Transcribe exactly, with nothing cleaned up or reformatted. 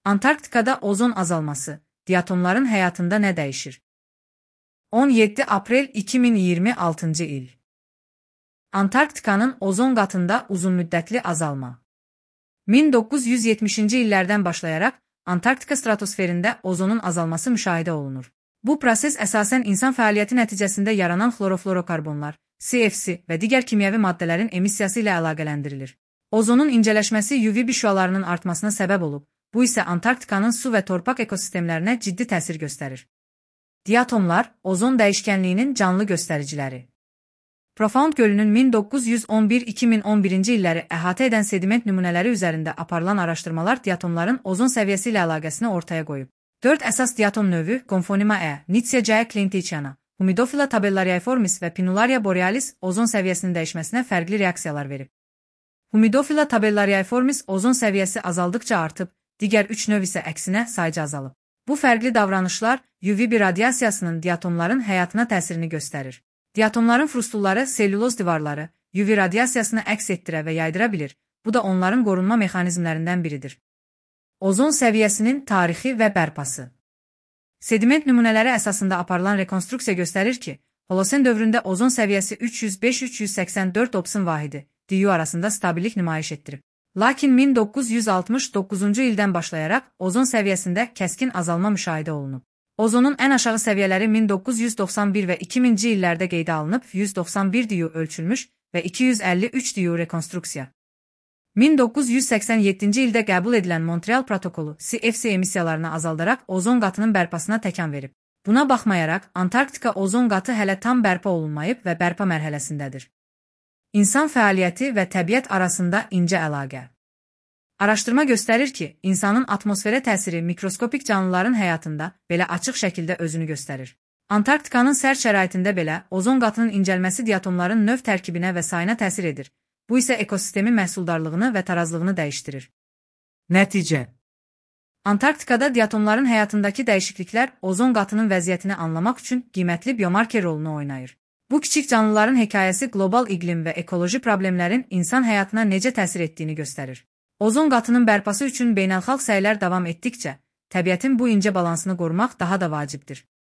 Antarktikada ozon azalması, diatomların həyatında nə dəyişir? on yeddi aprel iki min iyirmi altıncı il. Antarktikanın ozon qatında uzunmüddətli azalma. min doqquz yüz yetmişinci illərdən başlayaraq Antarktika stratosferində ozonun azalması müşahidə olunur. Bu proses əsasən insan fəaliyyəti nəticəsində yaranan xloroflorokarbonlar, C F C və digər kimyəvi maddələrin emissiyası ilə əlaqələndirilir. Ozonun incələşməsi U V şüalarının artmasına səbəb olub, bu isə Antarktikanın su və torpaq ekosistemlərinə ciddi təsir göstərir. Diatomlar, ozon dəyişkənliyinin canlı göstəriciləri. Profound gölünün min doqquz yüz on bir iki min on birinci illəri əhatə edən sediment nümunələri üzərində aparılan araşdırmalar diatomların ozon səviyyəsi ilə əlaqəsini ortaya qoyub. Dörd əsas diatom növü Conforima E, Nitsya Cleintechana, Humidophila tabellariiformis və Pinularia borealis ozon səviyyəsinin dəyişməsinə fərqli reaksiyalar verib. Humidophila tabellariiformis ozon səviyyəsi azaldıqca artıb, digər üç növ isə əksinə sayca azalıb. Bu fərqli davranışlar U V radiasiyasının diatomların həyatına təsirini göstərir. Diatomların frustulları selüloz divarları U V radiasiyasını əks etdirə və yaydıra bilir, bu da onların qorunma mexanizmlərindən biridir. Ozon səviyyəsinin tarixi və bərpası. Sediment nümunələri əsasında aparılan rekonstruksiya göstərir ki, Holosen dövründə ozon səviyyəsi üç yüz beş üç yüz səksən dörd Dobson vahidi, D U arasında stabillik nümayiş etdirib. Lakin min doqquz yüz altmış doqquzuncu ildən başlayaraq ozon səviyyəsində kəskin azalma müşahidə olunub. Ozonun ən aşağı səviyyələri min doqquz yüz doxsan bir və iki minci illərdə qeydə alınıb, yüz doxsan bir D U ölçülmüş və iki yüz əlli üç D U rekonstruksiya. min doqquz yüz səksən yeddinci ildə qəbul edilən Montreal protokolu C F C emissiyalarını azaldaraq ozon qatının bərpasına təkan verib. Buna baxmayaraq, Antarktika ozon qatı hələ tam bərpa olunmayıb və bərpa mərhələsindədir. İnsan fəaliyyəti və təbiət arasında incə əlaqə. Araşdırma göstərir ki, insanın atmosferə təsiri mikroskopik canlıların həyatında belə açıq şəkildə özünü göstərir. Antarktikanın sərt şəraitində belə ozon qatının incəlməsi diatomların növ tərkibinə və sayına təsir edir. Bu isə ekosistemin məhsuldarlığını və tarazlığını dəyişdirir. Nəticə. Antarktikada diatomların həyatındakı dəyişikliklər ozon qatının vəziyyətini anlamaq üçün qiymətli biomarker rolunu oynayır. Bu kiçik canlıların hekayəsi qlobal iqlim və ekoloji problemlərin insan həyatına necə təsir etdiyini göstərir. Ozon qatının bərpası üçün beynəlxalq səylər davam etdikcə, təbiətin bu incə balansını qorumaq daha da vacibdir.